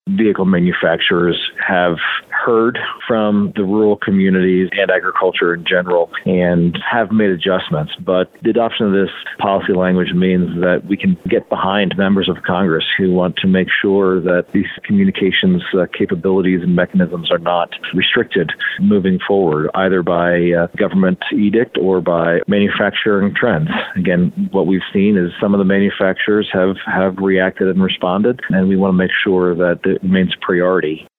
vehicle manufacturers have heard from the rural communities and agriculture in general and have made adjustments. But the adoption of this policy language means that we can get behind members of Congress who want to make sure that these communications capabilities and mechanisms are not restricted moving forward, either by government edict or by manufacturing trends. Again, what we've seen is some of the manufacturers have reacted and responded, and we want to make sure that it remains a priority.